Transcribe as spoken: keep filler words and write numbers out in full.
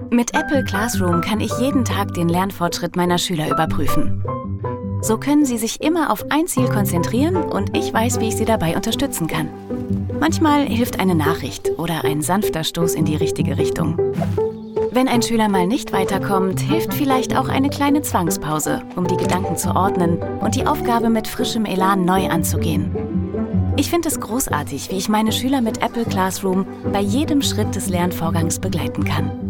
Mit Apple Classroom kann ich jeden Tag den Lernfortschritt meiner Schüler überprüfen. So können sie sich immer auf ein Ziel konzentrieren und ich weiß, wie ich sie dabei unterstützen kann. Manchmal hilft eine Nachricht oder ein sanfter Stoß in die richtige Richtung. Wenn ein Schüler mal nicht weiterkommt, hilft vielleicht auch eine kleine Zwangspause, um die Gedanken zu ordnen und die Aufgabe mit frischem Elan neu anzugehen. Ich finde es großartig, wie ich meine Schüler mit Apple Classroom bei jedem Schritt des Lernvorgangs begleiten kann.